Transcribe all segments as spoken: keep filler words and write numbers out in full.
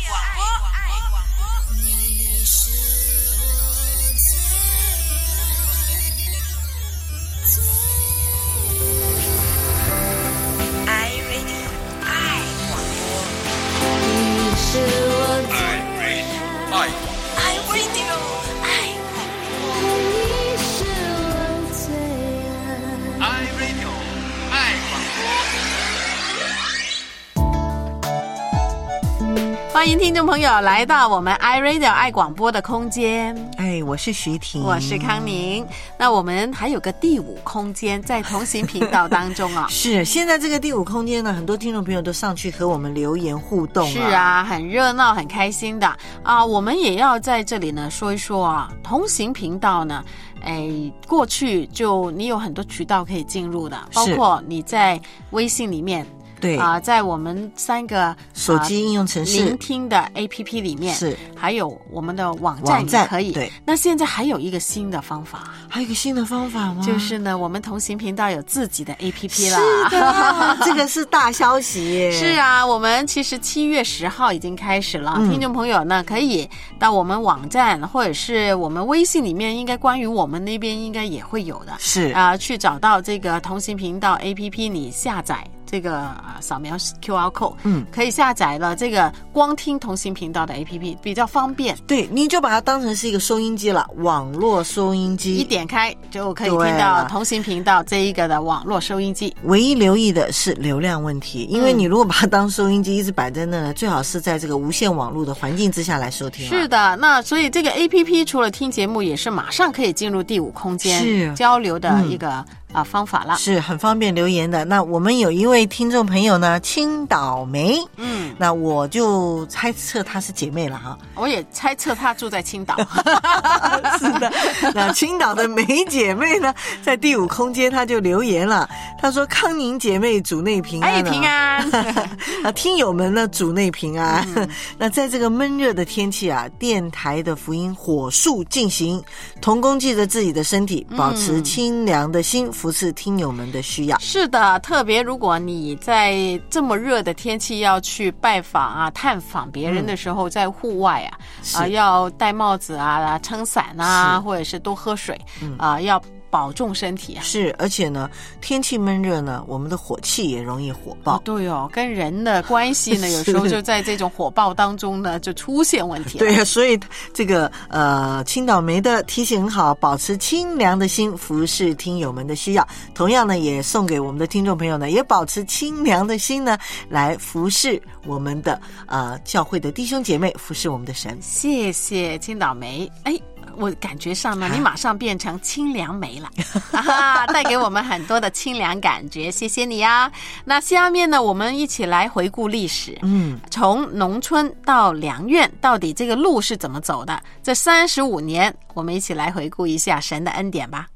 欢迎听众朋友来到我们 iRadio 爱广播的空间。 哎，我是徐婷， 我是康宁。那我们还有个第五空间在同行频道当中啊。 是，现在这个第五空间呢，很多听众朋友都上去和我们留言互动啊。 是啊，很热闹很开心的啊。我们也要在这里呢说一说啊，同行频道呢哎，过去就你有很多渠道可以进入的，包括你在微信里面， 对啊、呃，在我们三个手机应用程式、呃、 聆听的 A P P 里面， 是还有我们的网站也可以。对，那现在还有一个新的方法， 还有一个新的方法吗？ 就是呢，我们同行频道有自己的 A P P 啦。 是的，这个是大消息耶！ 是啊，我们其实七月十号已经开始了，嗯、听众朋友呢可以到我们网站或者是我们微信里面，应该关于我们那边应该也会有的。 是啊、呃，去找到这个同行频道 A P P， 你下载。这个啊，扫描 Q R code， 嗯，可以下载了这个光听同行频道的 A P P， 比较方便。 对，你就把它当成是一个收音机了，网络收音机， 一点开就可以听到同行频道这一个的网络收音机。 唯一留意的是流量问题，因为你如果把它当收音机一直摆在那，最好是在这个无线网络的环境之下来收听。 是的，那所以这个 A P P 除了听节目，也是马上可以进入第五空间交流的一个、嗯啊，方法了， 是很方便留言的。那我们有一位听众朋友呢，青岛梅，嗯，那我就猜测她是姐妹了哈。 我也猜测她住在青岛。 是的，那青岛的梅姐妹呢，在第五空间她就留言了，她说：“康宁姐妹主内平安、啊， 哎平安。 啊，听友们呢主内平安。嗯、那在这个闷热的天气啊，电台的福音火速进行，同工记着自己的身体，保持清凉的心。嗯服侍听友们的需要。 是的，特别如果你在这么热的天气要去拜访啊、探访别人的时候，嗯、在户外啊，啊要戴帽子啊、撑伞啊，或者是多喝水、嗯、啊，要保重身体啊。 是，而且呢，天气闷热呢，我们的火气也容易火爆。 哦对哦，跟人的关系呢，有时候就在这种火爆当中呢，就出现问题了。 对啊，所以这个呃，青岛梅的提醒很好，保持清凉的心，服侍听友们的需要。同样呢，也送给我们的听众朋友呢，也保持清凉的心呢，来服侍我们的呃教会的弟兄姐妹，服侍我们的神。 谢谢青岛梅，哎。我感觉上呢，你马上变成清凉梅了，啊，带给我们很多的清凉感觉，谢谢你啊！那下面呢，我们一起来回顾历史，嗯，从农村到良院，到底这个路是怎么走的？这三十五年，我们一起来回顾一下神的恩典吧。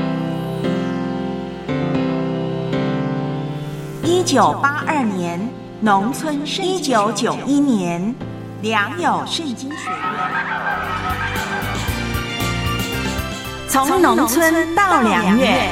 一九八二年，农村一九九一年，良友圣经学院。从农村到良院。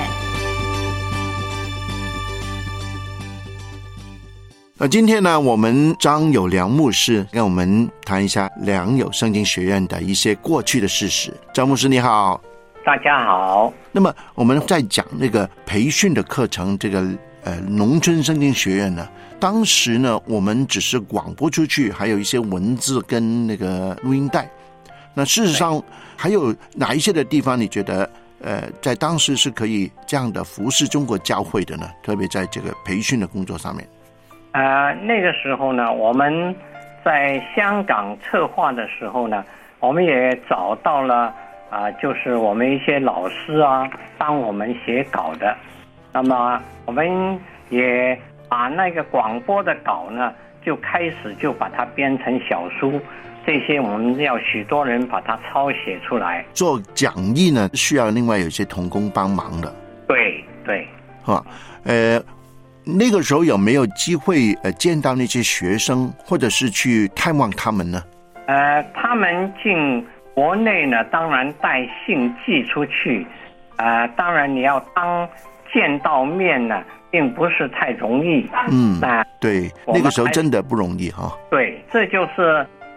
呃，今天呢，我们张友良牧师跟我们谈一下良友圣经学院的一些过去的事实。张牧师你好。 大家好。 那么我们在讲那个培训的课程，这个呃农村圣经学院呢，当时呢我们只是广播出去，还有一些文字跟那个录音带。那事实上还有哪一些的地方你觉得呃在当时是可以这样的服侍中国教会的呢？特别在这个培训的工作上面。 呃那个时候呢，我们在香港策划的时候呢，我们也找到了啊、呃，就是我们一些老师啊帮我们写稿的。那么我们也把那个广播的稿呢，就开始就把它编成小书。这些我们要许多人把它抄写出来。 做讲义呢，需要另外有一些同工帮忙的。 对对， 啊，呃，那个时候有没有机会呃见到那些学生，或者是去探望他们呢？ 呃，他们进国内呢，当然带信寄出去，呃，当然你要当见到面呢，并不是太容易。 嗯，那对，那个时候真的不容易哈。 对，这就是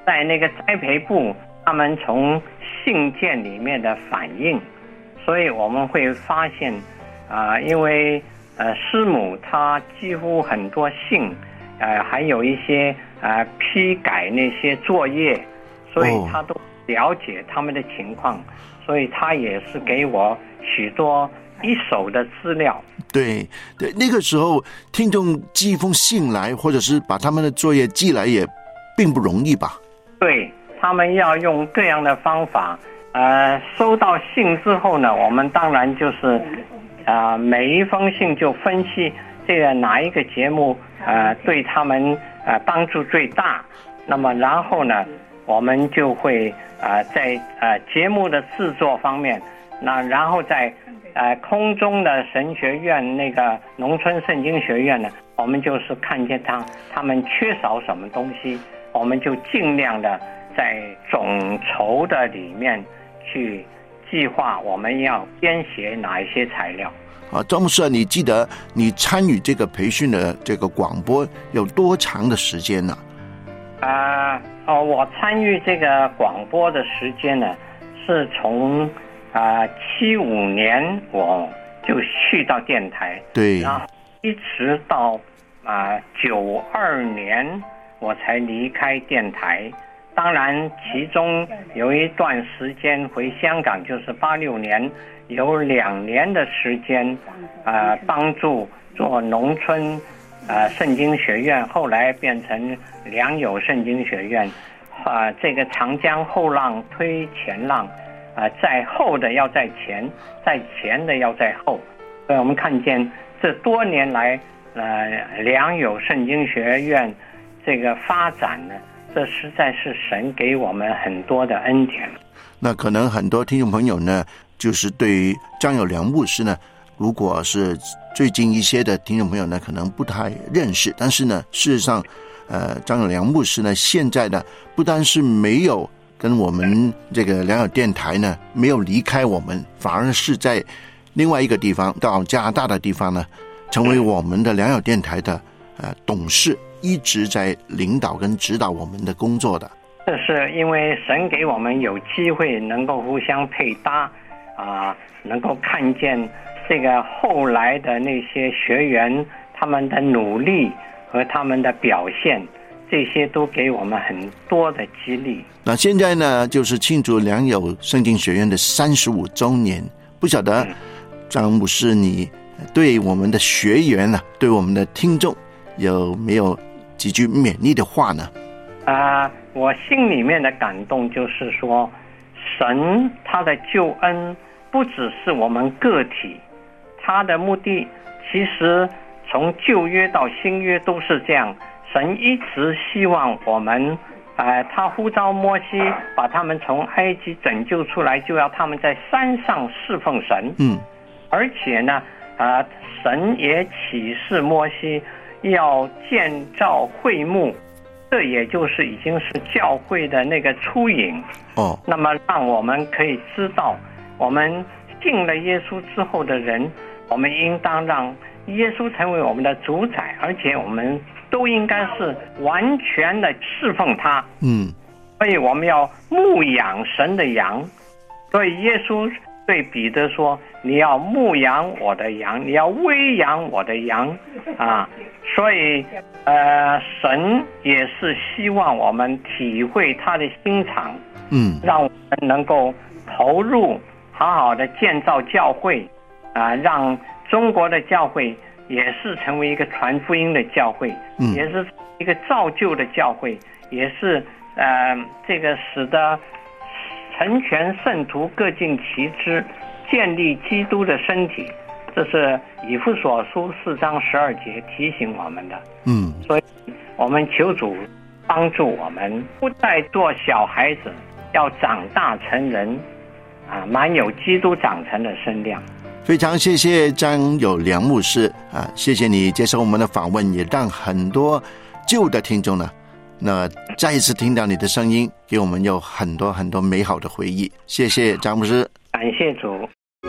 在那个栽培部，他们从信件里面的反应，所以我们会发现，啊、呃，因为呃师母她几乎很多信，呃，还有一些呃批改那些作业，所以她都了解他们的情况，所以她也是给我许多一手的资料。 对对，那个时候听众寄一封信来，或者是把他们的作业寄来，也并不容易吧？ 对，他们要用各样的方法。呃，收到信之后呢，我们当然就是，呃，每一封信就分析这个哪一个节目呃对他们呃帮助最大。那么然后呢，我们就会呃在呃节目的制作方面，那然后在呃空中的神学院那个农村圣经学院呢，我们就是看见他他们缺少什么东西，我们就尽量的在总筹的里面去计划我们要编写哪一些材料。 啊，张牧师，你记得你参与这个培训的这个广播有多长的时间呢？ 啊、呃，哦，我参与这个广播的时间呢，是从啊七五年我就去到电台， 对， 然后一直到啊九二年我才离开电台。当然，其中有一段时间回香港，就是八六年，有两年的时间，呃，帮助做农村，呃，圣经学院，后来变成良友圣经学院，啊、呃，这个长江后浪推前浪，啊、呃，在后的要在前，在前的要在后，所以我们看见这多年来，呃，良友圣经学院这个发展呢。这实在是神给我们很多的恩典。 那可能很多听众朋友呢，就是对于张友良牧师呢，如果是最近一些的听众朋友呢，可能不太认识。但是呢，事实上，呃，张友良牧师呢，现在呢，不单是没有跟我们这个良友电台呢没有离开我们，反而是在另外一个地方，到加拿大的地方呢，成为我们的良友电台的呃董事。一直在领导跟指导我们的工作的。 这是因为神给我们有机会能够互相配搭啊、呃，能够看见这个后来的那些学员他们的努力和他们的表现，这些都给我们很多的激励。 那现在呢，就是庆祝良友圣经学院的三十五周年，不晓得张牧师你对我们的学员呢、啊，对我们的听众有没有几句勉励的话呢？ 啊、呃，我心里面的感动就是说，神他的救恩不只是我们个体，他的目的其实从旧约到新约都是这样。神一直希望我们，呃，他呼召摩西把他们从埃及拯救出来，就要他们在山上侍奉神。嗯，而且呢，啊、呃，神也启示摩西。要建造会幕，这也就是已经是教会的那个初引哦。那么让我们可以知道，我们信了耶稣之后的人，我们应当让耶稣成为我们的主宰，而且我们都应该是完全的侍奉他。嗯，所以我们要牧养神的羊。所以耶稣对彼得说：“你要牧养我的羊，你要喂养我的羊啊！”所以，呃，神也是希望我们体会他的心肠，嗯，让我们能够投入，好好的建造教会，啊、呃，让中国的教会也是成为一个传福音的教会，嗯，也是一个造就的教会，也是呃，这个使得成全圣徒各尽其职，建立基督的身体。这是以弗所书四章十二节提醒我们的。嗯，所以我们求主帮助我们，不再做小孩子，要长大成人，啊，满有基督长成的身量。 非常谢谢张友良牧师啊，谢谢你接受我们的访问，也让很多旧的听众呢，那再一次听到你的声音，给我们有很多很多美好的回忆。谢谢张牧师， 感谢主。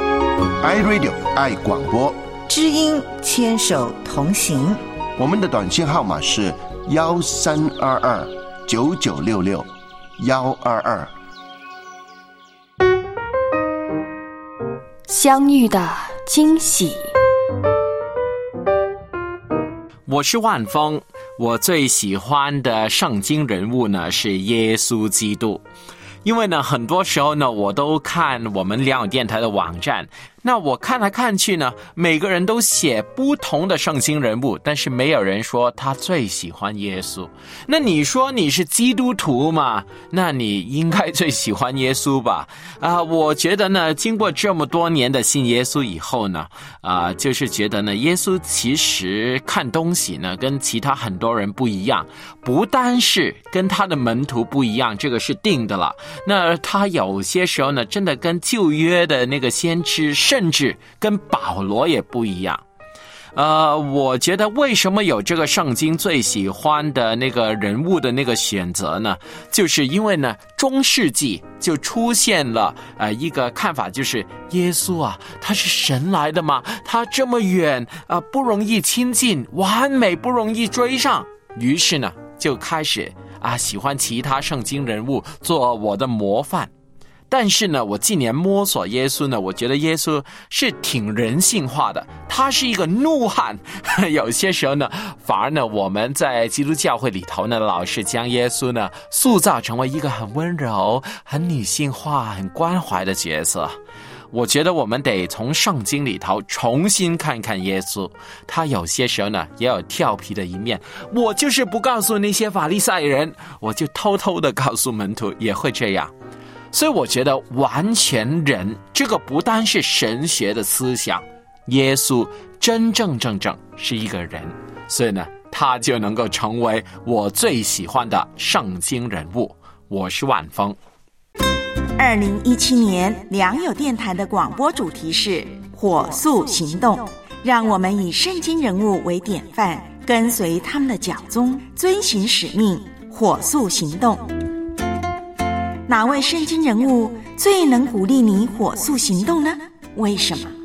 iRadio 爱广播， 知音牵手同行。 我们的短信号码是幺三二二九九六六幺二二。 相遇的惊喜。 我是万峰，我最喜欢的圣经人物呢是耶稣基督。因为呢很多时候呢我都看我们良友电台的网站，那我看来看去呢，每个人都写不同的圣经人物，但是没有人说他最喜欢耶稣。那你说你是基督徒嘛？那你应该最喜欢耶稣吧？啊、呃，我觉得呢，经过这么多年的信耶稣以后呢，啊、呃，就是觉得呢，耶稣其实看东西呢，跟其他很多人不一样，不单是跟他的门徒不一样，这个是定的了。那他有些时候呢，真的跟旧约的那个先知，甚至跟保罗也不一样。呃，我觉得为什么有这个圣经最喜欢的那个人物的那个选择呢？就是因为呢，中世纪就出现了呃一个看法，就是耶稣啊，他是神来的吗？他这么远啊、呃，不容易亲近，完美不容易追上。于是呢，就开始啊喜欢其他圣经人物做我的模范。但是呢，我近年摸索耶稣呢，我觉得耶稣是挺人性化的，他是一个怒汉。有些时候呢，反而呢，我们在基督教会里头呢，老是将耶稣呢塑造成为一个很温柔、很女性化、很关怀的角色。我觉得我们得从圣经里头重新看看耶稣，他有些时候呢也有调皮的一面。我就是不告诉那些法利赛人，我就偷偷的告诉门徒，也会这样。所以我觉得完全人这个不单是神学的思想，耶稣真正正正是一个人，所以呢他就能够成为我最喜欢的圣经人物。我是万峰。 二零一七年良友电台的广播主题是火速行动，让我们以圣经人物为典范，跟随他们的脚踪，遵行使命，火速行动。哪位圣经人物最能鼓励你火速行动呢？为什么？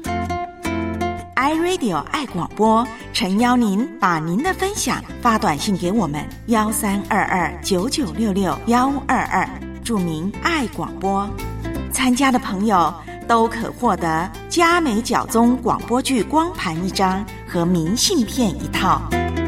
iRadio 爱广播诚邀您把您的分享发短信给我们幺三二二九九六六幺二二，注明爱广播。参加的朋友都可获得佳美角宗广播剧光盘一张和明信片一套。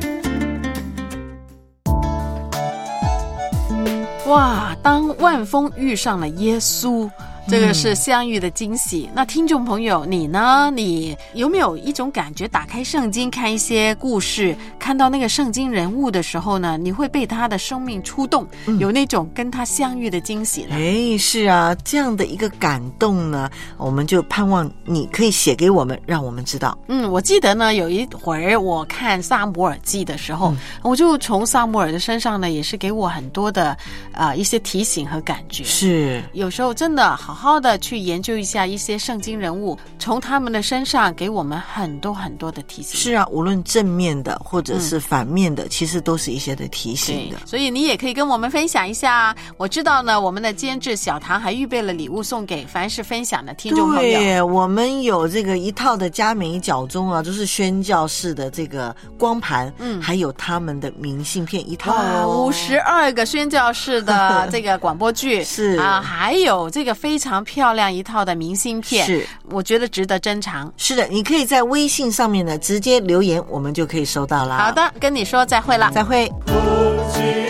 哇，当万峰遇上了耶稣，这个是相遇的惊喜。嗯、那听众朋友，你呢？你有没有一种感觉，打开圣经看一些故事，看到那个圣经人物的时候呢，你会被他的生命触动，嗯、有那种跟他相遇的惊喜呢？ 哎，是啊，这样的一个感动呢，我们就盼望你可以写给我们，让我们知道。 嗯，我记得呢，有一会儿我看撒母耳记的时候，嗯、我就从撒母耳的身上呢，也是给我很多的啊、呃、一些提醒和感觉。 是， 有时候真的好好的去研究一下一些圣经人物，从他们的身上给我们很多很多的提醒。 是啊，无论正面的或者是反面的，嗯、其实都是一些的提醒的。 所以你也可以跟我们分享一下。我知道呢，我们的监制小唐还预备了礼物送给凡是分享的听众朋友。 对，我们有这个一套的佳美角宗啊，就是宣教式的这个光盘，嗯，还有他们的明信片一套哦， 五十二个宣教式的这个广播剧是啊，还有这个非常漂亮一套的明信片， 是我觉得值得珍藏。 是的，你可以在微信上面呢直接留言，我们就可以收到啦。 好的，跟你说再会了， 再会。